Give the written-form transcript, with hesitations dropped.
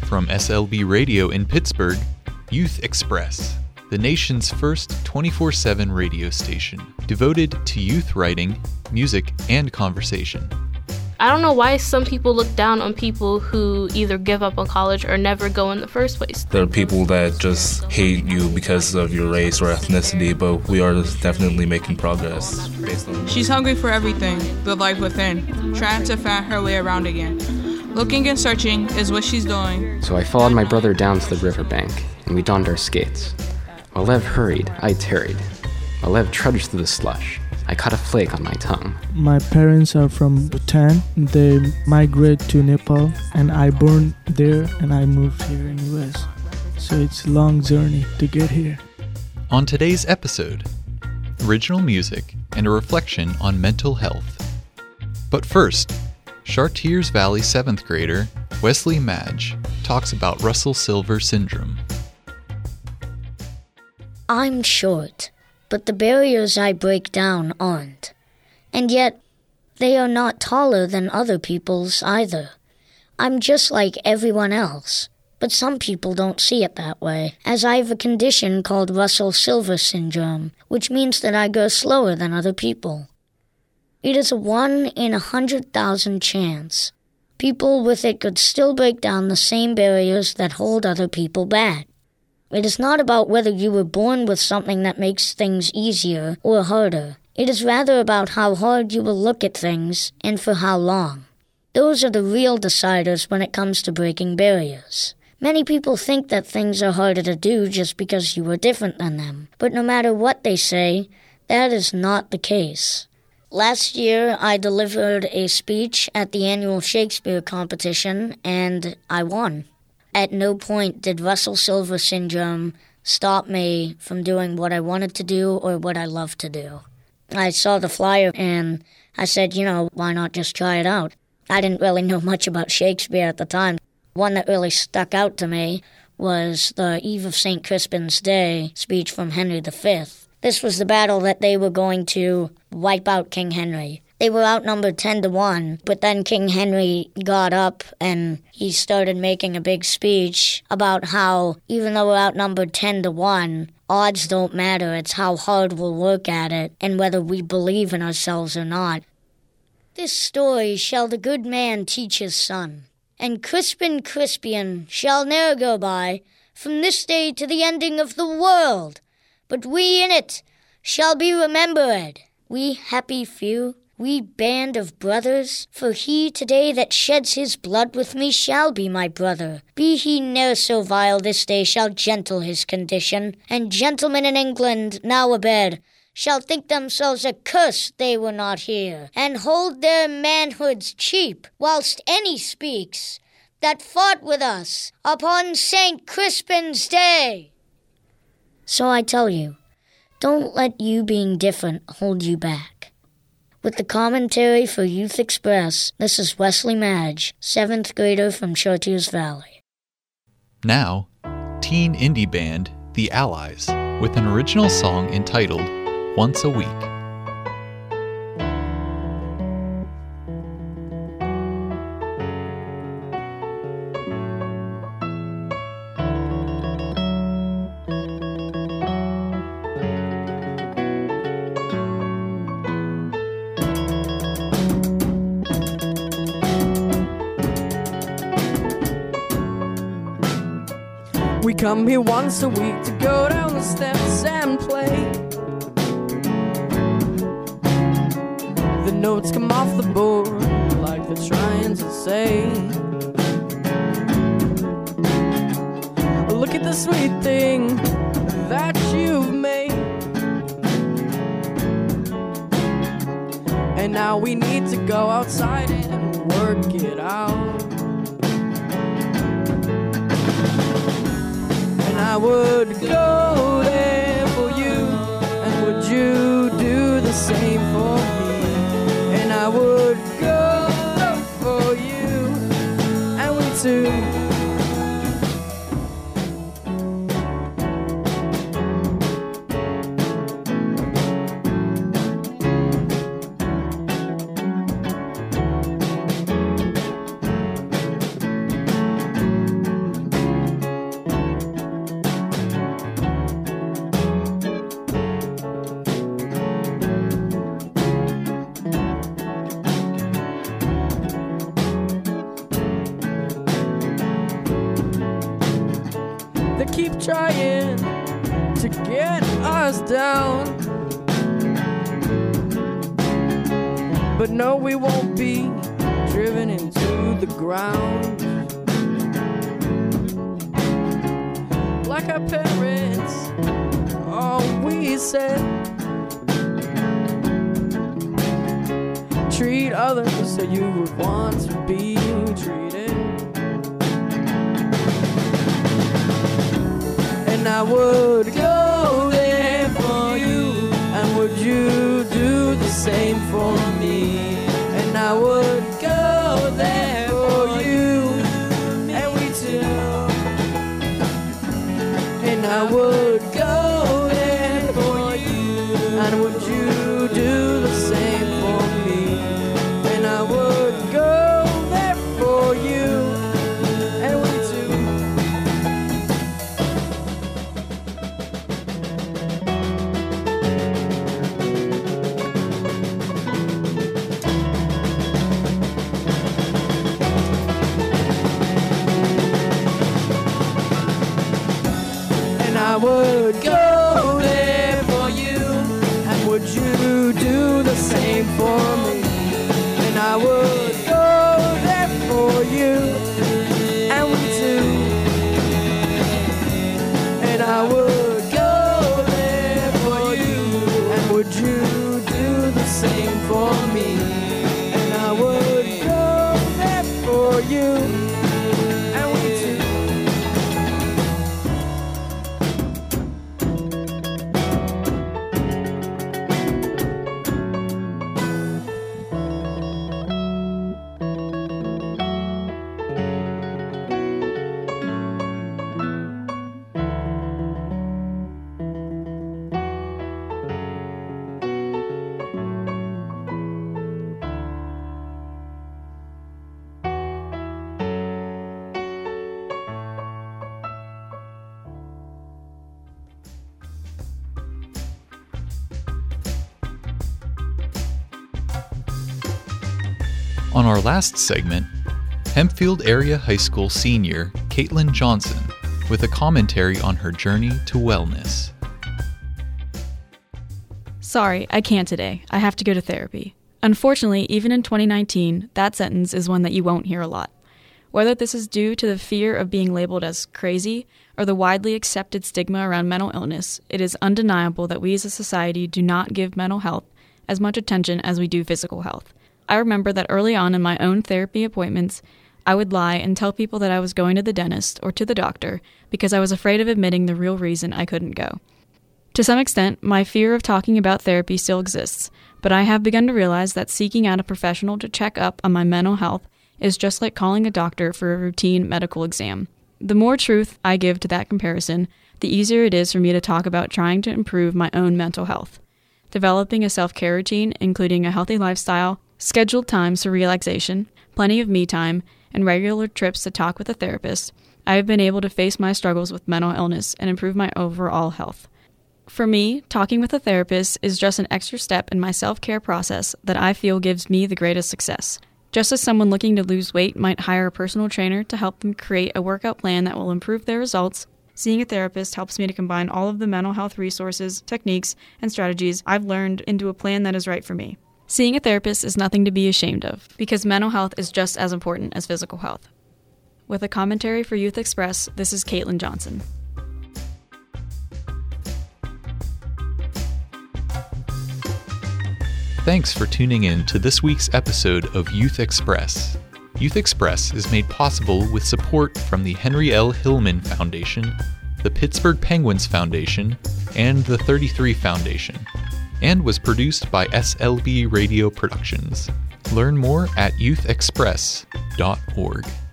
From SLB Radio in Pittsburgh, Youth Express, the nation's first 24/7 radio station devoted to youth writing, music, and conversation. I don't know why some people look down on people who either give up on college or never go in the first place. There are people that just hate you because of your race or ethnicity, but we are definitely making progress based on... She's hungry for everything, the life within, trying to find her way around again. Looking and searching is what she's doing. So I followed my brother down to the riverbank, and we donned our skates. While Lev hurried, I tarried. While Lev trudged through the slush, I caught a flake on my tongue. My parents are from Bhutan. They migrate to Nepal, and I born there, and I moved here in US. So it's a long journey to get here. On today's episode, original music and a reflection on mental health. But first, Chartiers Valley 7th grader Wesley Madge talks about Russell Silver syndrome. I'm short, but the barriers I break down aren't. And yet, they are not taller than other people's either. I'm just like everyone else, but some people don't see it that way, as I have a condition called Russell Silver syndrome, which means that I go slower than other people. It is a 1 in 100,000 chance. People with it could still break down the same barriers that hold other people back. It is not about whether you were born with something that makes things easier or harder. It is rather about how hard you will look at things and for how long. Those are the real deciders when it comes to breaking barriers. Many people think that things are harder to do just because you are different than them. But no matter what they say, that is not the case. Last year, I delivered a speech at the annual Shakespeare competition, and I won. At no point did Russell Silver syndrome stop me from doing what I wanted to do or what I love to do. I saw the flyer and I said, why not just try it out? I didn't really know much about Shakespeare at the time. One that really stuck out to me was the Eve of St. Crispin's Day speech from Henry V. This was the battle that they were going to wipe out King Henry. They were outnumbered 10-1, but then King Henry got up and he started making a big speech about how, even though we're outnumbered 10-1, odds don't matter. It's how hard we'll work at it and whether we believe in ourselves or not. This story shall the good man teach his son, and Crispin Crispian shall ne'er go by from this day to the ending of the world, but we in it shall be remembered, we happy few. We band of brothers, for he today that sheds his blood with me shall be my brother. Be he ne'er so vile, this day shall gentle his condition, and gentlemen in England, now abed, shall think themselves accursed they were not here, and hold their manhoods cheap, whilst any speaks that fought with us upon St. Crispin's Day. So I tell you, don't let you being different hold you back. With the commentary for Youth Express, this is Wesley Madge, 7th grader from Chartiers Valley. Now, teen indie band The Allies, with an original song entitled Once a Week. We come here once a week to go down the steps and play. The notes come off the board like they're trying to say, look at the sweet thing that you've made. And now we need to go outside and work it out. I would go there for you, and would you do the same for me? And I would go for you, and we too. keep trying to get us down. But no, we won't be driven into the ground like our parents always said. Treat others so you would want to be treated. And I would go there for you, and would you do the same for me? And I would go there for you, and we too. And I would go there for you, and would you do the same for me? And I would go there for you, and we too. And I would go there for you, and would you do the same for me? And I would go there for you, and we too. And I would go there for you, and would you do the same for me? And I would go there for you, and we too. On our last segment, Hempfield Area High School senior Caitlin Johnson with a commentary on her journey to wellness. Sorry, I can't today. I have to go to therapy. Unfortunately, even in 2019, that sentence is one that you won't hear a lot. Whether this is due to the fear of being labeled as crazy or the widely accepted stigma around mental illness, it is undeniable that we as a society do not give mental health as much attention as we do physical health. I remember that early on in my own therapy appointments, I would lie and tell people that I was going to the dentist or to the doctor because I was afraid of admitting the real reason I couldn't go. To some extent, my fear of talking about therapy still exists, but I have begun to realize that seeking out a professional to check up on my mental health is just like calling a doctor for a routine medical exam. The more truth I give to that comparison, the easier it is for me to talk about trying to improve my own mental health. Developing a self-care routine, including a healthy lifestyle, scheduled times for relaxation, plenty of me time, and regular trips to talk with a therapist, I have been able to face my struggles with mental illness and improve my overall health. For me, talking with a therapist is just an extra step in my self-care process that I feel gives me the greatest success. Just as someone looking to lose weight might hire a personal trainer to help them create a workout plan that will improve their results, seeing a therapist helps me to combine all of the mental health resources, techniques, and strategies I've learned into a plan that is right for me. Seeing a therapist is nothing to be ashamed of, because mental health is just as important as physical health. With a commentary for Youth Express, this is Caitlin Johnson. Thanks for tuning in to this week's episode of Youth Express. Youth Express is made possible with support from the Henry L. Hillman Foundation, the Pittsburgh Penguins Foundation, and the 33 Foundation, and was produced by SLB Radio Productions. Learn more at youthexpress.org.